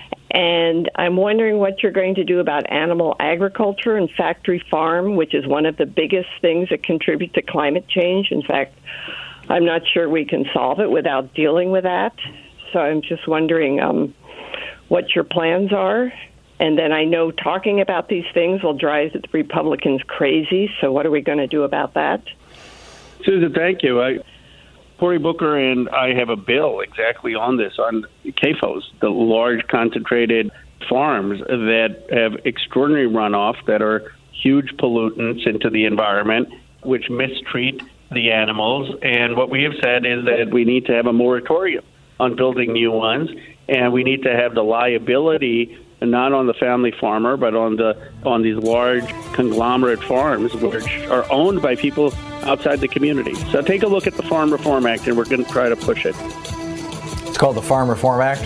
And I'm wondering what you're going to do about animal agriculture and factory farm, which is one of the biggest things that contribute to climate change. In fact, I'm not sure we can solve it without dealing with that. So I'm just wondering what your plans are. And then I know talking about these things will drive the Republicans crazy. So what are we going to do about that? Susan, thank you. Cory Booker and I have a bill exactly on this, on CAFOs, the large concentrated farms that have extraordinary runoff that are huge pollutants into the environment, which mistreat the animals. And what we have said is that we need to have a moratorium on building new ones, and we need to have the liability not on the family farmer, but on these large conglomerate farms, which are owned by people outside the community. So take a look at the Farm Reform Act, and we're going to try to push it. It's called the Farm Reform Act?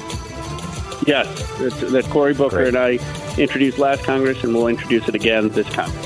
Yes, that Cory Booker and I introduced last Congress, and we'll introduce it again this Congress.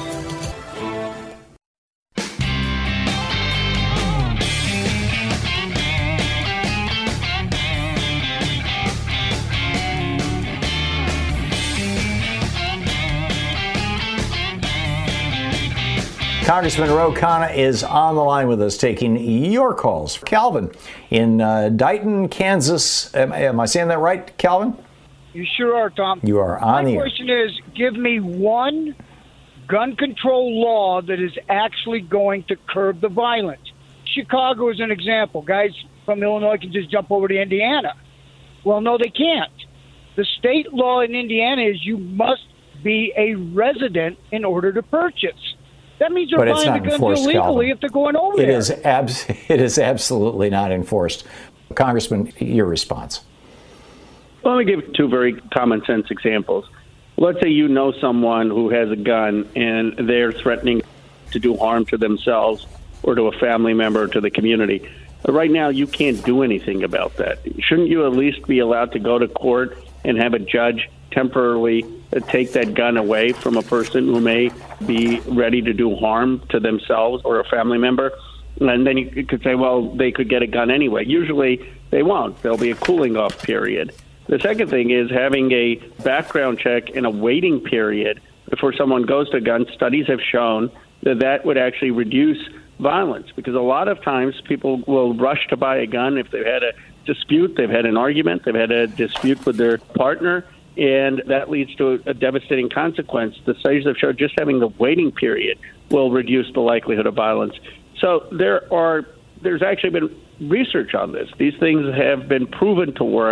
Congressman Ro Khanna is on the line with us, taking your calls. Calvin in Dighton, Kansas. Am I saying that right, Calvin? You sure are, Tom. You are on the air. My question is, give me one gun control law that is actually going to curb the violence. Chicago is an example. Guys from Illinois can just jump over to Indiana. Well, no, they can't. The state law in Indiana is you must be a resident in order to purchase. That means they're buying the guns illegally if they're going over there. It is absolutely not enforced. Congressman, your response. Well, let me give two very common sense examples. Let's say you know someone who has a gun and they're threatening to do harm to themselves or to a family member or to the community. Right now, you can't do anything about that. Shouldn't you at least be allowed to go to court and have a judge temporarily take that gun away from a person who may be ready to do harm to themselves or a family member? And then you could say, well, they could get a gun anyway. Usually they won't. There'll be a cooling off period. The second thing is having a background check and a waiting period before someone goes to guns. Studies have shown that that would actually reduce violence, because a lot of times people will rush to buy a gun if they've had a dispute, they've had an argument, they've had a dispute with their partner, and that leads to a devastating consequence. The studies have shown just having the waiting period will reduce the likelihood of violence. So there's actually been research on this. These things have been proven to work,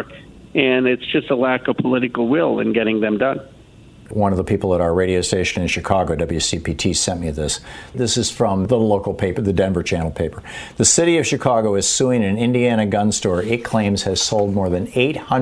and it's just a lack of political will in getting them done. One of the people at our radio station in Chicago, WCPT, sent me this. This is from the local paper, the Denver Channel paper. The city of Chicago is suing an Indiana gun store it claims has sold more than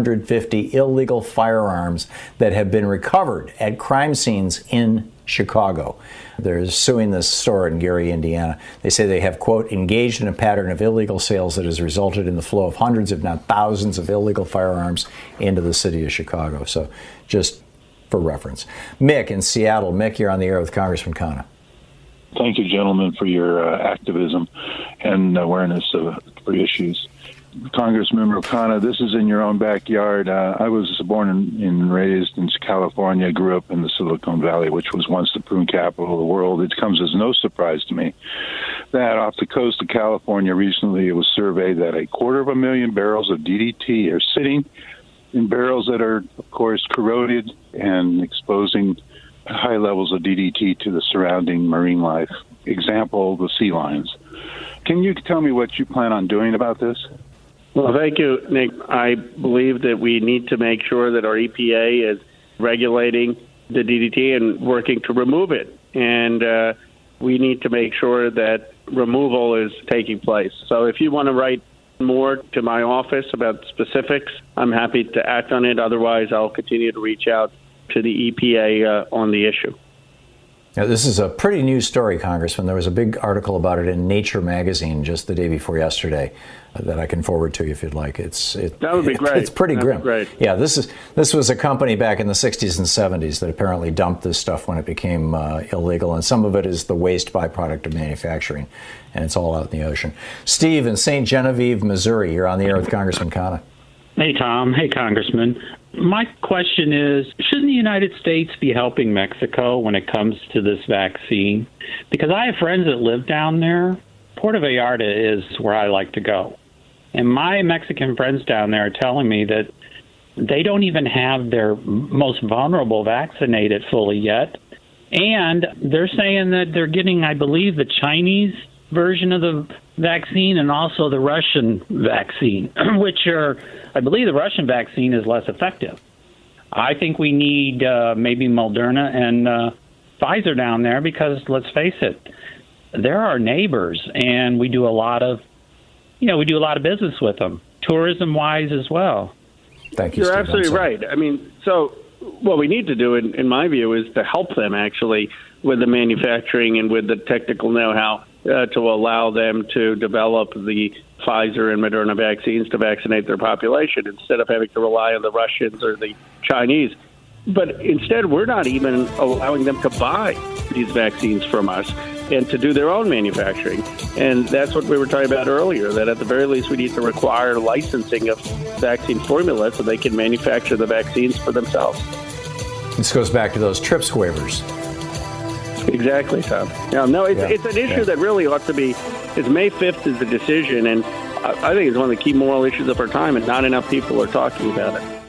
850 illegal firearms that have been recovered at crime scenes in Chicago. They're suing this store in Gary, Indiana. They say they have, quote, engaged in a pattern of illegal sales that has resulted in the flow of hundreds, if not thousands, of illegal firearms into the city of Chicago. So just for reference. Mick in Seattle. Mick, you're on the air with Congressman Khanna. Thank you, gentlemen, for your activism and awareness for issues. Congressmember Khanna, this is in your own backyard. I was born and raised in California, grew up in the Silicon Valley, which was once the prune capital of the world. It comes as no surprise to me that off the coast of California recently it was surveyed that 250,000 barrels of DDT are sitting in barrels that are, of course, corroded and exposing high levels of DDT to the surrounding marine life. Example, the sea lions. Can you tell me what you plan on doing about this? Well, thank you, Nick. I believe that we need to make sure that our EPA is regulating the DDT and working to remove it. And we need to make sure that removal is taking place. So if you want to write more to my office about specifics, I'm happy to act on it. Otherwise, I'll continue to reach out to the EPA on the issue. Now, this is a pretty new story, Congressman. There was a big article about it in Nature magazine just the day before yesterday that I can forward to you if you'd like. That would be great. It's pretty That'd grim. be great. Yeah, this was a company back in the 60s and 70s that apparently dumped this stuff when it became illegal, and some of it is the waste byproduct of manufacturing, and it's all out in the ocean. Steve in St. Genevieve, Missouri, you're on the air with Congressman Khanna. Hey, Tom. Hey, Congressman. My question is, shouldn't the United States be helping Mexico when it comes to this vaccine? Because I have friends that live down there. Puerto Vallarta is where I like to go. And my Mexican friends down there are telling me that they don't even have their most vulnerable vaccinated fully yet. And they're saying that they're getting, I believe, the Chinese version of the vaccine and also the Russian vaccine, which are, I believe the Russian vaccine is less effective. I think we need maybe Moderna and Pfizer down there because, let's face it, they're our neighbors, and we do a lot of, business with them, tourism-wise as well. Thank you, You're Steve. absolutely right. I mean, so what we need to do, in my view, is to help them actually with the manufacturing and with the technical know-how to allow them to develop the Pfizer and Moderna vaccines to vaccinate their population instead of having to rely on the Russians or the Chinese. But instead, we're not even allowing them to buy these vaccines from us and to do their own manufacturing. And that's what we were talking about earlier, that at the very least we need to require licensing of vaccine formula so they can manufacture the vaccines for themselves. This goes back to those TRIPS waivers. Exactly, Tom. It's an issue that really ought to be, May 5th is the decision, and I think it's one of the key moral issues of our time, and not enough people are talking about it.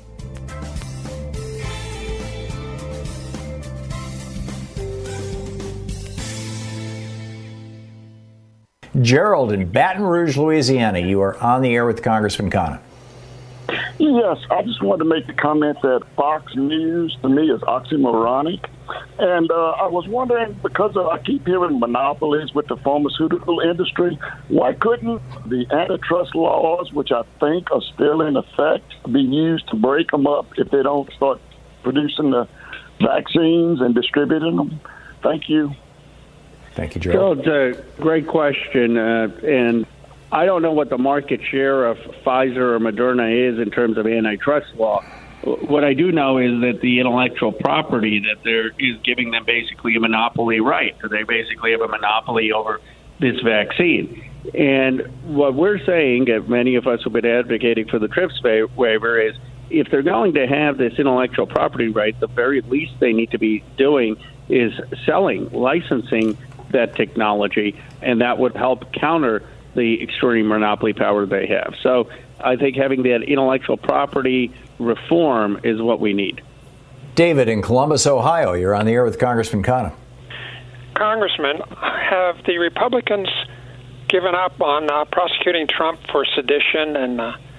Gerald in Baton Rouge, Louisiana, you are on the air with Congressman Khanna. Yes, I just wanted to make the comment that Fox News, to me, is oxymoronic. And I was wondering, because I keep hearing monopolies with the pharmaceutical industry, why couldn't the antitrust laws, which I think are still in effect, be used to break them up if they don't start producing the vaccines and distributing them? Thank you. Thank you, Gerald. Gerald, great question. And I don't know what the market share of Pfizer or Moderna is in terms of antitrust law. What I do know is that the intellectual property that there is giving them basically a monopoly right. They basically have a monopoly over this vaccine. And what we're saying, many of us have been advocating for the TRIPS waiver, is if they're going to have this intellectual property right, the very least they need to be doing is licensing that technology, and that would help counter the extreme monopoly power they have. So I think having that intellectual property reform is what we need. David in Columbus, Ohio, you're on the air with Congressman Khanna. Congressman, have the Republicans given up on prosecuting Trump for sedition and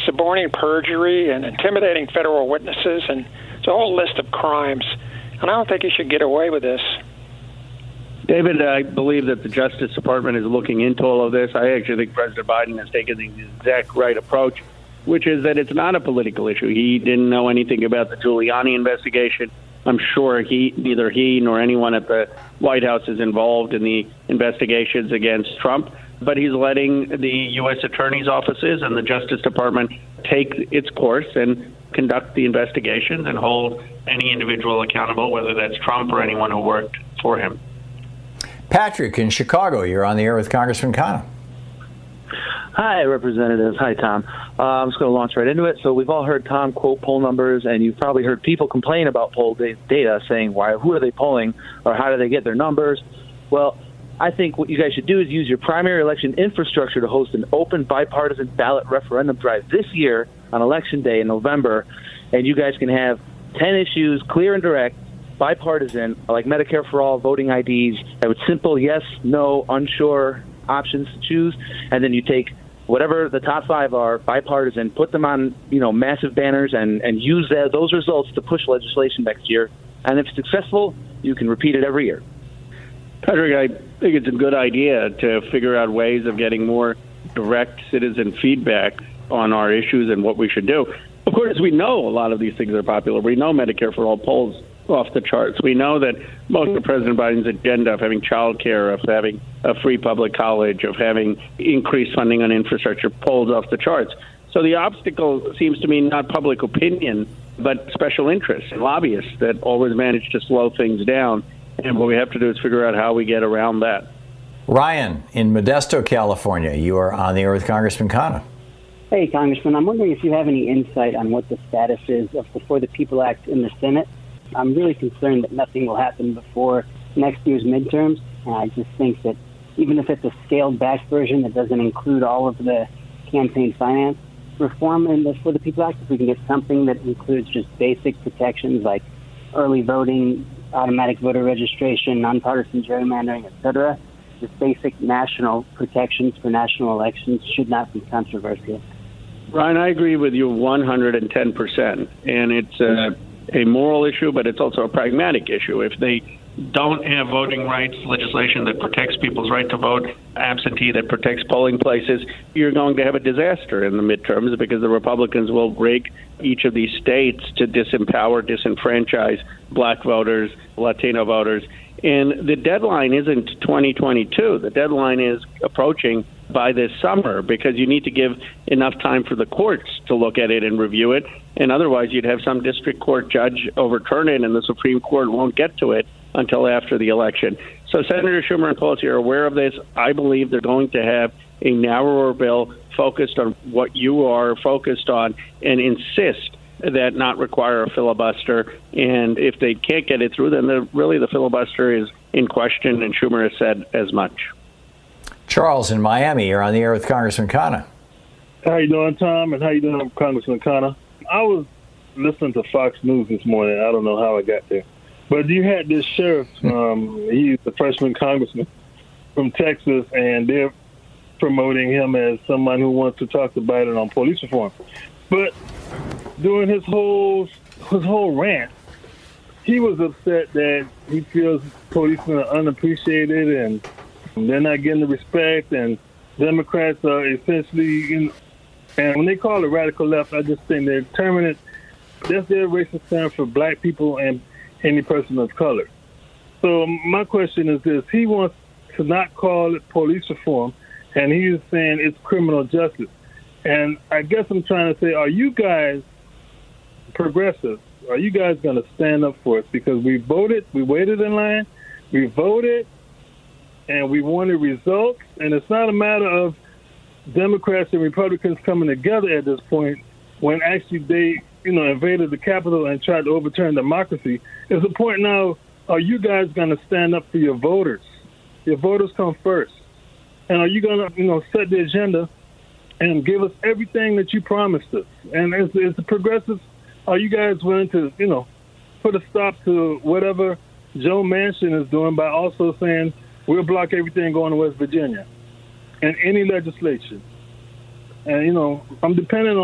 suborning perjury and intimidating federal witnesses, and it's a whole list of crimes. And I don't think he should get away with this. David, I believe that the Justice Department is looking into all of this. I actually think President Biden has taken the exact right approach, which is that it's not a political issue. He didn't know anything about the Giuliani investigation. I'm sure neither he nor anyone at the White House is involved in the investigations against Trump, but he's letting the U.S. attorney's offices and the Justice Department take its course and conduct the investigations and hold any individual accountable, whether that's Trump or anyone who worked for him. Patrick in Chicago, you're on the air with Congressman Khanna. Hi, Representatives. Hi, Tom. I'm just going to launch right into it. So we've all heard Tom quote poll numbers, and you've probably heard people complain about poll data, saying, who are they polling, or how do they get their numbers? Well, I think what you guys should do is use your primary election infrastructure to host an open bipartisan ballot referendum drive this year on Election Day in November, and you guys can have 10 issues, clear and direct, bipartisan, like Medicare for all, voting IDs, and with simple yes, no, unsure options to choose, and then you take whatever the top 5 are, bipartisan, put them on massive banners and use those results to push legislation next year. And if successful, you can repeat it every year. Patrick, I think it's a good idea to figure out ways of getting more direct citizen feedback on our issues and what we should do. Of course, we know a lot of these things are popular. We know Medicare for all polls off the charts. We know that most of President Biden's agenda of having child care, of having a free public college, of having increased funding on infrastructure polls off the charts. So the obstacle seems to me not public opinion, but special interests and lobbyists that always manage to slow things down. And what we have to do is figure out how we get around that. Ryan in Modesto, California, you are on the air with Congressman Khanna. Hey, Congressman, I'm wondering if you have any insight on what the status is of the For the People Act in the Senate. I'm really concerned that nothing will happen before next year's midterms, and I just think that even if it's a scaled-back version that doesn't include all of the campaign finance reform in the For the People Act, if we can get something that includes just basic protections like early voting, automatic voter registration, nonpartisan gerrymandering, etc., just basic national protections for national elections should not be controversial. Ryan, I agree with you 110%, and it's a moral issue, but it's also a pragmatic issue. If they don't have voting rights legislation that protects people's right to vote, absentee that protects polling places, you're going to have a disaster in the midterms because the Republicans will rig each of these states to disempower, disenfranchise black voters, Latino voters. And the deadline isn't 2022. The deadline is approaching by this summer because you need to give enough time for the courts to look at it and review it. And otherwise, you'd have some district court judge overturn it, and the Supreme Court won't get to it until after the election. So Senator Schumer and Pelosi are aware of this. I believe they're going to have a narrower bill focused on what you are focused on and insist that not require a filibuster. And if they can't get it through, then really the filibuster is in question, and Schumer has said as much. Charles in Miami, you're on the air with Congressman Khanna. How you doing, Tom? And how you doing, Congressman Khanna? I was listening to Fox News this morning. I don't know how I got there. But you had this sheriff, he's the freshman congressman from Texas, and they're promoting him as someone who wants to talk to Biden on police reform. But during his whole rant, he was upset that he feels policemen are unappreciated and they're not getting the respect, and Democrats are essentially, and when they call it radical left, I just think they're terming it, that's their racist term for black people and any person of color. So my question is this: he wants to not call it police reform, and he's saying it's criminal justice. And I guess I'm trying to say, are you guys progressive? Are you guys going to stand up for us? Because we voted, we waited in line, we voted, and we wanted results. And it's not a matter of Democrats and Republicans coming together at this point when actually they, invaded the Capitol and tried to overturn democracy. It's a point now, are you guys going to stand up for your voters? Your voters come first. And are you going to, set the agenda and give us everything that you promised us? And as the progressives, are you guys willing to, put a stop to whatever Joe Manchin is doing by also saying we'll block everything going to West Virginia and any legislation? And, I'm depending on you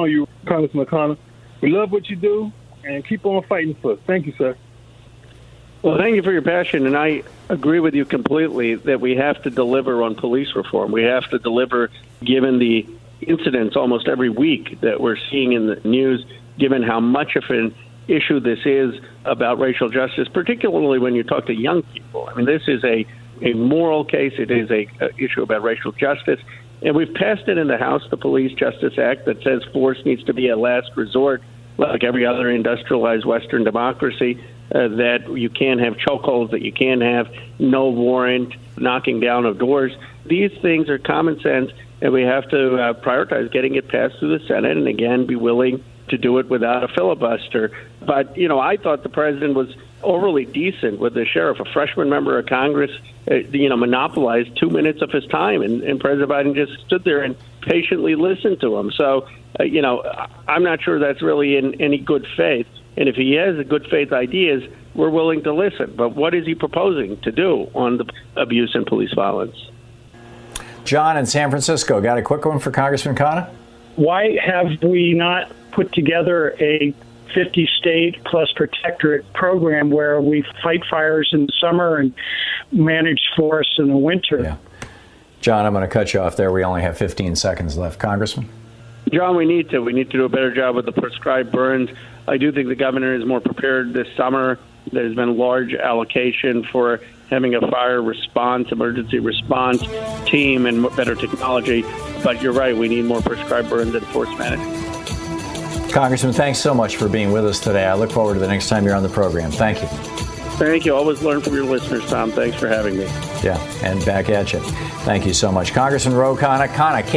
Congressman O'Connor. We love what you do, and keep on fighting for us. Thank you, sir. Well, thank you for your passion, and I agree with you completely that we have to deliver on police reform. We have to deliver, given the incidents almost every week that we're seeing in the news, given how much of an issue this is about racial justice, particularly when you talk to young people. I mean, this is a moral case. It is a issue about racial justice. And we've passed it in the House, the Police Justice Act, that says force needs to be a last resort, like every other industrialized Western democracy, that you can't have chokeholds, that you can't have no warrant, knocking down of doors. These things are common sense, and we have to prioritize getting it passed through the Senate and, again, be willing to do it without a filibuster. But, I thought the president was overly decent with the sheriff. A freshman member of Congress, monopolized 2 minutes of his time, and President Biden just stood there and patiently listened to him. So, I'm not sure that's really in any good faith. And if he has a good faith ideas, we're willing to listen. But what is he proposing to do on the abuse and police violence? John in San Francisco, got a quick one for Congressman Khanna? Why have we not put together a 50-state plus protectorate program where we fight fires in the summer and manage forests in the winter? Yeah. John, I'm going to cut you off there. We only have 15 seconds left. Congressman? John, we need to do a better job with the prescribed burns. I do think the governor is more prepared this summer. There's been large allocation for having a fire response, emergency response team and better technology. But you're right, we need more prescribed burns and force management. Congressman, thanks so much for being with us today. I look forward to the next time you're on the program. Thank you. Thank you. Always learn from your listeners, Tom. Thanks for having me. Yeah, and back at you. Thank you so much. Congressman Ro Khanna,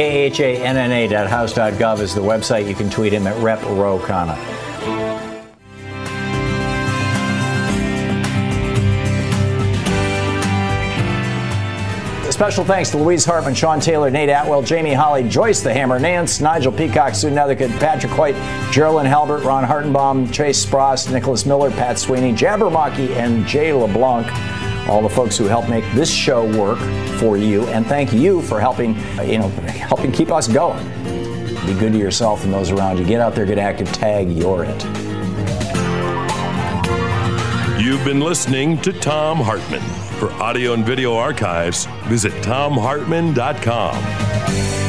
KHANNA.house.gov is the website. You can tweet him at Rep. Ro Khanna. Special thanks to Louise Hartman, Sean Taylor, Nate Atwell, Jamie Holly, Joyce the Hammer, Nance, Nigel Peacock, Sue Nethercutt, Patrick White, Geraldine Halbert, Ron Hartenbaum, Chase Spross, Nicholas Miller, Pat Sweeney, Jabberwocky, and Jay LeBlanc. All the folks who help make this show work for you, and thank you for helping keep us going. Be good to yourself and those around you. Get out there, get active, tag, you're it. You've been listening to Thom Hartmann. For audio and video archives, visit thomhartmann.com.